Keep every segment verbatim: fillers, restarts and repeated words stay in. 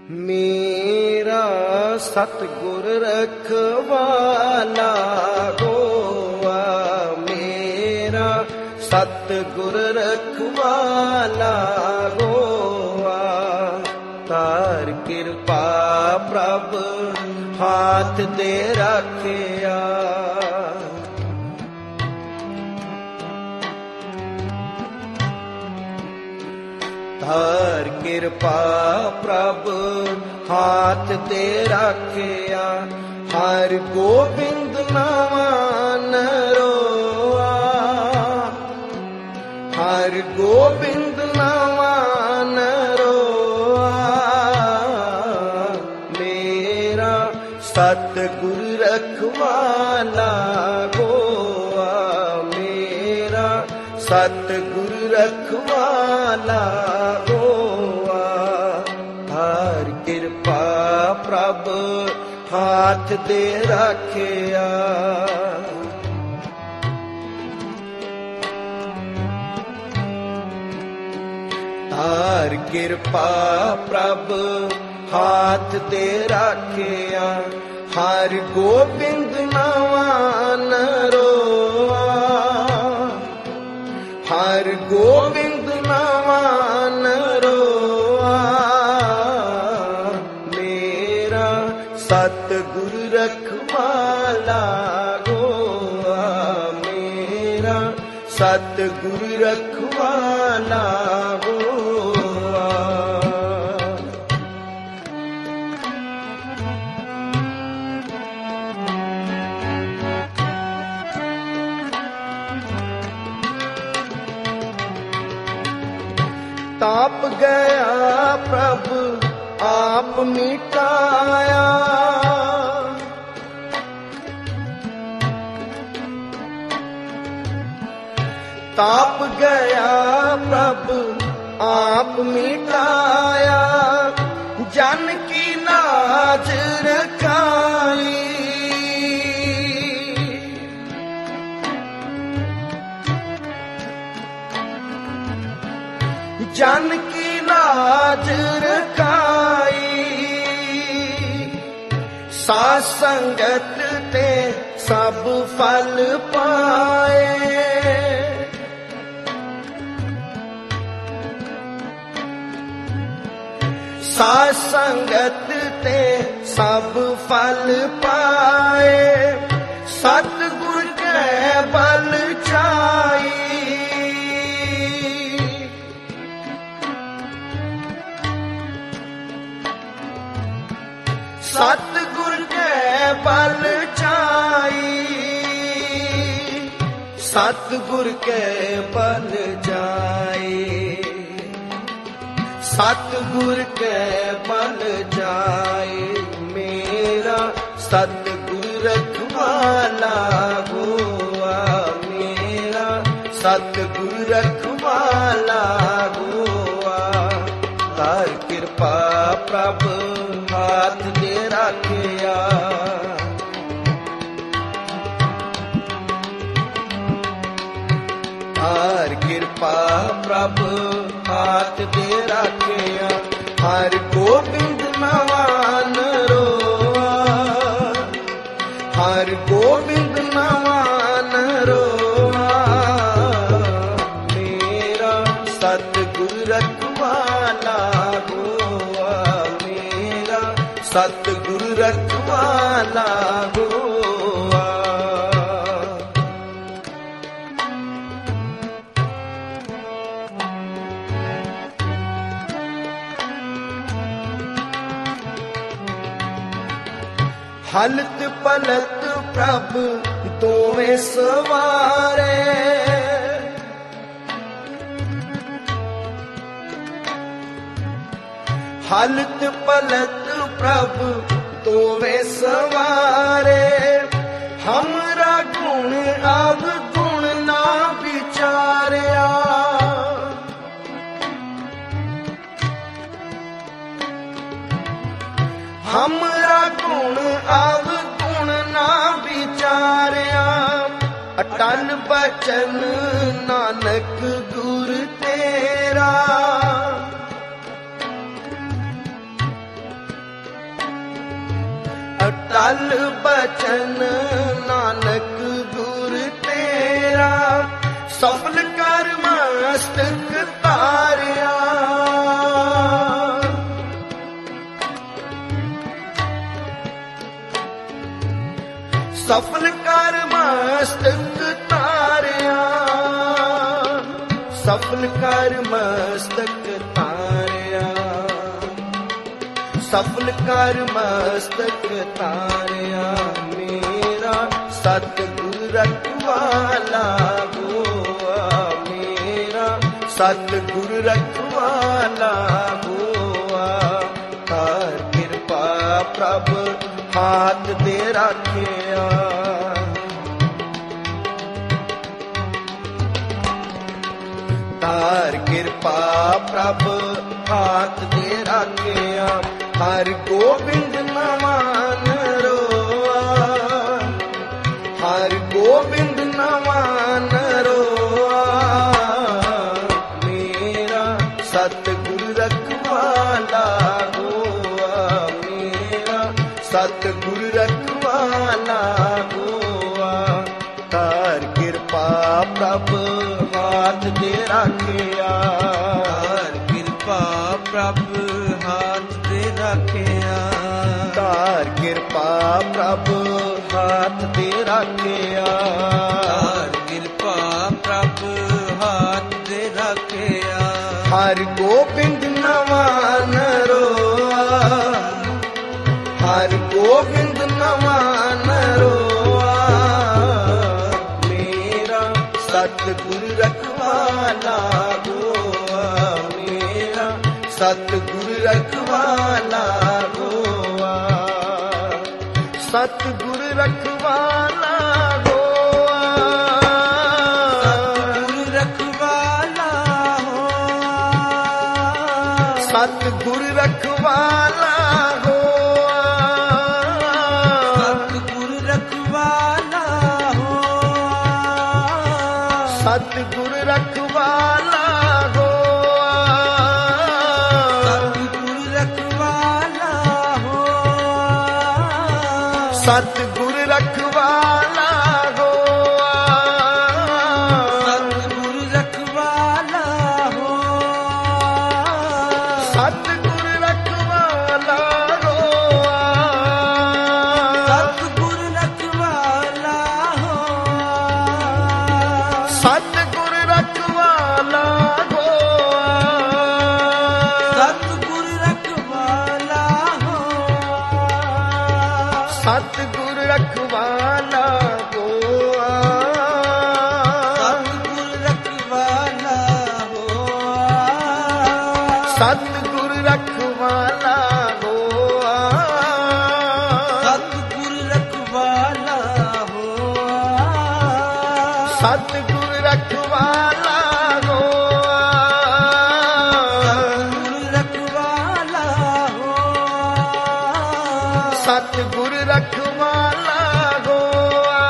मेरा सतगुर रखवाला होआ, मेरा सतगुर रखवाला होआ। तार कृपा प्रभ हाथ दे रखिया, तार कृपा प्रभ हाथ दे रखिया। हर गोबिंद नावा न रोआ, हर गोबिंद नावा न रोआ। मेरा सतगुर रखवाला होआ, मेरा सतगुर रखवाला होआ। हर कृपा प्रभ हाथ दे रखिया, हर कृपा प्रभ हाथ दे रखिया। हर गोबिंद नावा न रोआ, हर गोबिंद नावा न रोआ। मेरा सतगुर रखवाला होआ, मेरा सतगुर रखवाला होआ। ताप गया प्रभु आप मिटाया, ताप गया प्रभु आप मिटाया। जन की लाज रखाई, जन की लाज रखाई। साध संगत ते सब फल पाए, साध संगत ते सब फल पाए। सतगुर के बल छाई, सतगुर के बल छाई, सतगुर के बल जाए, सतगुर के बल जाए। मेरा सतगुर रखवाला हुआ, मेरा सतगुर रखवाला हुआ। तार कृपा प्रभ हाथ दे रखिया, तार कृपा प्रभ हाथ दे रखिया। हर गोबिंद नावा न रोआ, हर गोबिंद नावा न रोआ। मेरा सतगुर रखवाला होआ, मेरा सतगुर रखवाला होआ। हलत पलत प्रभ दोवें सवारे, हलत पलत प्रभ दोवें सवारे। हमरा गुण अवगुण ना विचारिया, हमरा गुण अवगुण ना विचारिया। अटल बचन नानक गुर तेरा, ਬਲ ਬਚਨ ਨਾਨਕ ਗੁਰ ਤੇਰਾ, ਸਫਲ ਕਰ ਮਸਤਕ ਤਾਰਿਆ। ਸਫਲ ਕਰ ਮਸਤਕ ਤਾਰਿਆ, ਸਫਲ ਕਰ ਮਸਤਕ ਤਾਰਿਆ, ਸਫਲ ਕਰ ਮਸਤਕ ਤਾਰਿਆ। ਮੇਰਾ ਸਤਿਗੁਰ ਰਖਵਾਲਾ ਹੋਆ, ਮੇਰਾ ਸਤਿਗੁਰ ਰਖਵਾਲਾ ਹੋਆ। ਕਰ ਕਿਰਪਾ ਪ੍ਰਭ ਹਾਥ ਦੇ ਰਾਖਿਆ, ਤਾਰ ਕਿਰਪਾ ਪ੍ਰਭ ਹਾਥ ਦੇ ਰਾਖਿਆ। ਹਰਿ ਗੋਬਿੰਦ ਨਵਾਨ ਰੋਆ, ਹਰਿ ਗੋਬਿੰਦ ਨਵਾਨ ਰੋਆ। ਮੇਰਾ ਸਤਿਗੁਰ ਰਖਵਾਲਾ ਹੋਆ, ਮੇਰਾ ਸਤਿਗੁਰ ਰਖਵਾਲਾ ਹੋਆ। ਤਾਰ ਕਿਰਪਾ ਪ੍ਰਭ ਹਾਥ ਦੇ ਰਾਖਿਆ, ਤਾਰ ਕਿਰਪਾ ਪ੍ਰਭ ਹਾਥ ਦੇ ਰਾਖਿਆ। ਤਾਰ ਕਿਰਪਾ ਪ੍ਰਭ ਹਾਥ ਦੇ ਰਾਖਿਆ, ਤਾਰ ਕਿਰਪਾ ਪ੍ਰਭ ਹਾਥ ਦੇ ਰਾਖਿਆ। ਹਰਿ ਗੋਬਿੰਦ ਨਵਾਨ ਰੋਆ, ਹਰਿ ਗੋਬਿੰਦ ਨਵਾਨ ਰੋਆ। ਮੇਰਾ ਸਤਿਗੁਰ ਰਖਵਾਲਾ ਹੋਆ, ਮੇਰਾ ਸਤਿਗੁਰ ਰਖਵਾਲਾ ਹੋਆ। ਸਤਿਗੁਰ ਰਖਵਾਲਾ ਹੋਆ, ਸਤਿਗੁਰ ਰਖਵਾਲਾ ਹੋਆ। ਸਤਿਗੁਰ ਰਖਵਾਲਾ ਹੋਆ, ਸਤਿਗੁਰ ਰਖਵਾਲਾ ਹੋਆ। ਸਤਿਗੁਰ ਰਖਵਾਲਾ ਹੋਆ, ਸਤਿਗੁਰ ਰਖਵਾਲਾ ਹੋਆ। ਸਤਿਗੁਰ ਰਖਵਾਲਾ ਹੋਆ, ਸਤਿਗੁਰ ਰਖਵਾਲਾ ਹੋਆ। ਸਤਿਗੁਰ ਰਖਵਾਲਾ ਹੋਆ, ਸਤਿਗੁਰ ਰਖਵਾਲਾ ਹੋਆ। ਸਤਿਗੁਰ ਰਖਵਾਲਾ ਹੋਆ, ਸਤਿਗੁਰ ਰਖਵਾਲਾ ਹੋਆ। ਸਤਿਗੁਰ ਰਖਵਾਲਾ ਹੋਆ, ਸਤਿਗੁਰ ਰਖਵਾਲਾ ਹੋਆ। ਸਤਿਗੁਰ ਰਖਵਾਲਾ ਹੋਆ, ਸਤਿਗੁਰ ਰਖਵਾਲਾ ਹੋਆ। ਸਤਿਗੁਰ ਰਖਵਾਲਾ ਹੋਆ, ਸਤਿਗੁਰ ਰਖਵਾਲਾ ਹੋਆ।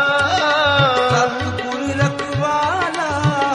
ਸਤਿਗੁਰ ਰਖਵਾਲਾ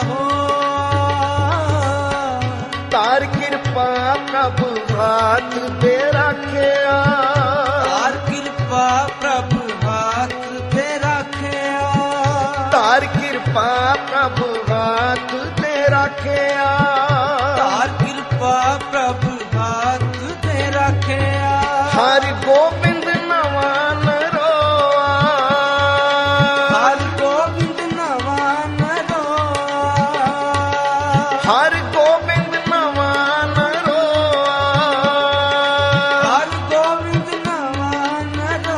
ਹੋਆ। ਤਾਰ ਕਿਰਪਾ ਪ੍ਰਭ ਹਾਥ ਦੇ ਰਾਖਿਆ, ਤਾਰ ਕਿਰਪਾ ਪ੍ਰਭ ਹਾਥ ਦੇ ਰਾਖਿਆ। ਤਾਰ ਕਿਰਪਾ ਪ੍ਰਭ ਹਾਥ ਦੇ ਰਾਖਿਆ, ਤਾਰ ਕਿਰਪਾ ਪ੍ਰਭ ਹਾਥ ਦੇ ਰਾਖਿਆ। ਹਰਿ ਗੋਬਿੰਦ ਨਵਾਨ ਰੋਆ, ਹਰਿ ਗੋਬਿੰਦ ਨਵਾਨ ਰੋਆ। ਹਰਿ ਗੋਬਿੰਦ ਨਵਾਨ ਰੋਆ, ਹਰਿ ਗੋਬਿੰਦ ਨਵਾਨ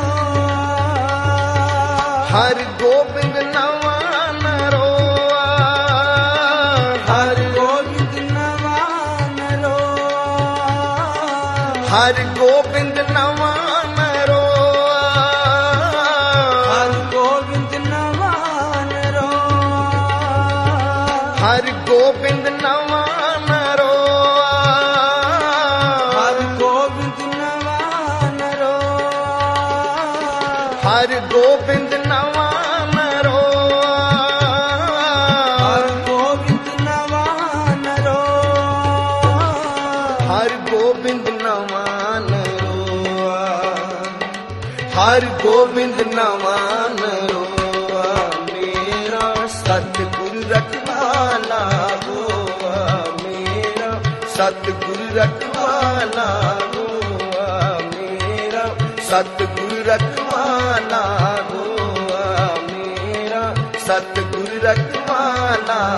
ਰੋਆ। ਹਰਿ ਗੋਬਿੰਦ ਨਵਾਨ ਰੋਆ, ਹਰਿ ਗੋਬਿੰਦ ਨਵਾਨ ਰੋਆ। ਹਰਿ ਗੋਬਿੰਦ ਨਵਾਨ ਰੋਆ, ਹਰਿ ਗੋਬਿੰਦ ਨਵਾਨ ਰੋਆ। ਹਰਿ ਗੋਬਿੰਦ ਨਵਾਨ ਰੋਆ, ਹਰਿ ਗੋਬਿੰਦ ਨਵਾਨ ਰੋਆ। ਹਰਿ ਗੋਬਿੰਦ ਨਵਾਨ ਰੋਆ, ਹਰਿ ਗੋਬਿੰਦ ਨਵਾਨ ਰੋਆ। ਹਰਿ ਗੋਬਿੰਦ ਨਵਾਨ ਰੋਆ। ਹਰ ਗੋਬਿੰਦ ਨਵਾਂ ਨਰੋਆ ਮੇਰਾ, ਸਤਿਗੁਰ ਰਖਵਾਲਾ ਹੋਆ ਮੇਰਾ, ਸਤਿਗੁਰ ਰਖਵਾਲਾ ਹੋਆ ਮੇਰਾ, ਸਤਿਗੁਰ ਰਖਵਾਲਾ ਹੋਆ ਮੇਰਾ, ਸਤਿਗੁਰ ਰਖਵਾਲਾ